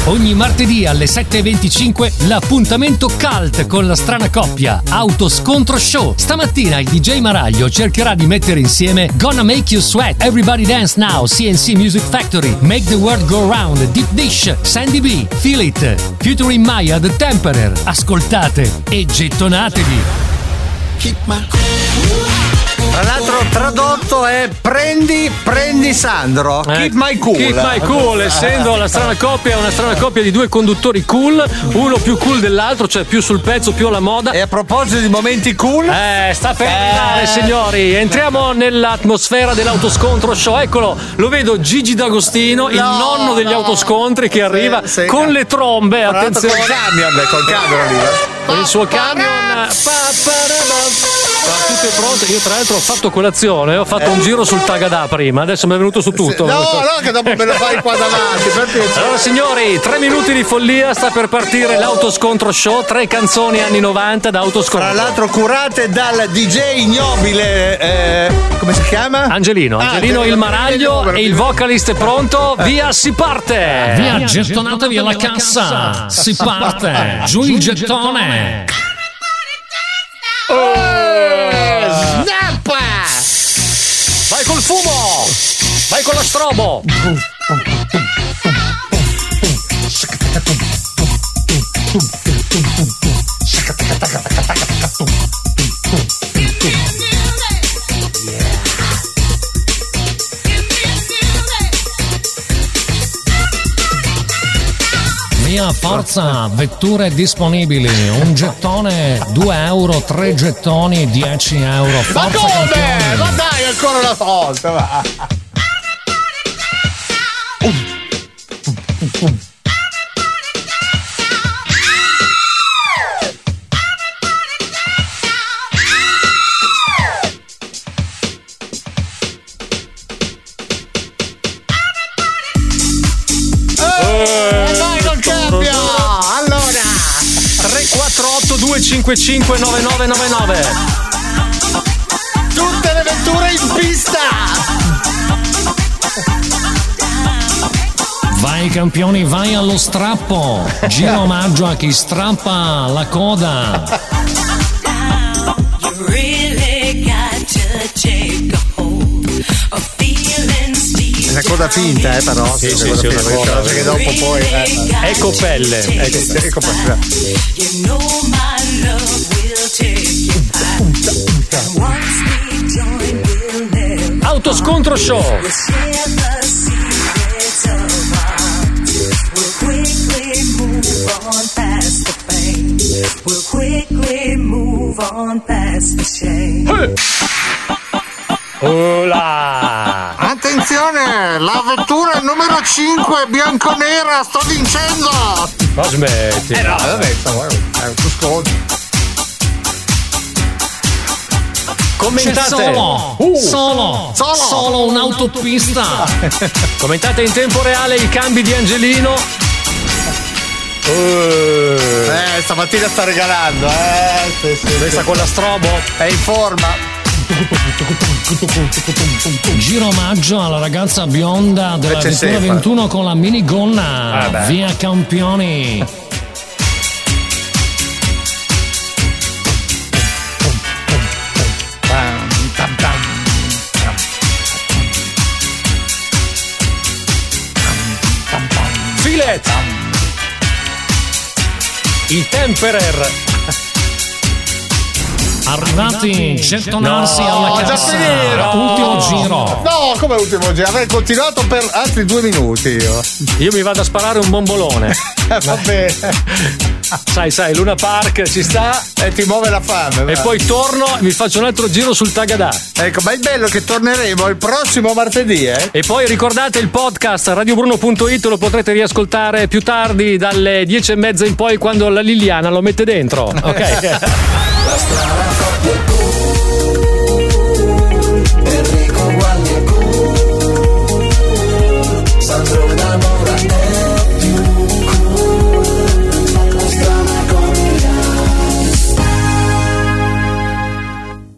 Ogni martedì alle 7:25 l'appuntamento cult con la strana coppia Autoscontro Show. Stamattina il DJ Maraglio cercherà di mettere insieme Gonna Make You Sweat, Everybody Dance Now, CNC Music Factory, Make the World Go Round, Deep Dish, Sandy B, Feel It, Future in Maya, The Temperer. Ascoltate e gettonatevi. Tra l'altro tradotto è prendi Sandro. Keep my cool. Keep my cool, essendo la strana coppia è una strana coppia di due conduttori cool, uno più cool dell'altro, cioè più sul pezzo, più alla moda. E a proposito di momenti cool, sta per arrivare, signori. Entriamo nell'atmosfera dell'autoscontro show. Eccolo, lo vedo Gigi D'Agostino, il nonno degli autoscontri che arriva con le trombe. Attenzione. Col camion arriva. Con il suo camion. Tutto è pronto. Io tra l'altro ho fatto colazione, ho fatto un giro sul Tagada prima, adesso mi è venuto su tutto. No, che dopo me lo fai qua davanti. Allora signori, 3 minuti di follia, sta per partire l'autoscontro show, 3 canzoni anni 90 da autoscontro. Tra l'altro curate dal DJ ignobile, come si chiama? Angelino il Maraglio, e il vocalist è pronto. Via, si parte! Via, gettonatevi alla cassa, si parte, giù il gettone. Snappa! Vai col fumo! Vai con la strobo! Via, forza, vetture disponibili, un gettone, 2 euro, 3 gettoni, 10 euro. Forza, ma come? campioni. Ma dai, ancora una volta, va. Allora 348 255 9999. Tutte le vetture in pista. Vai campioni, vai allo strappo. Giro omaggio a chi strappa la coda. Una coda finta, però. Sì, una coda. Perché dopo poi. Ecopelle. Ecopelle. Autoscontro show. Hola! Attenzione, la vettura numero 5 bianconera, sto vincendo! Ma smetti! No, vabbè, tu sconto. C'è Commentate! solo un'autopista. Commentate in tempo reale i cambi di Angelino. Stamattina sta regalando, Questa con la strobo è in forma. Giro omaggio alla ragazza bionda della vettura 21 con la minigonna. Via campioni. Filet. Il Temperer. Arrivati, gettonarsi alla cassa. Ultimo giro. No, come ultimo giro? Avrei continuato per altri 2 minuti Io mi vado a sparare un bombolone. Va bene. Sai, Luna Park ci sta. E ti muove la fame. E poi torno e mi faccio un altro giro sul Tagada. Ecco, ma è bello che torneremo il prossimo martedì, E poi ricordate il podcast radiobruno.it, lo potrete riascoltare più tardi dalle 10:30 in poi, quando la Liliana lo mette dentro. Ok. La strana coppia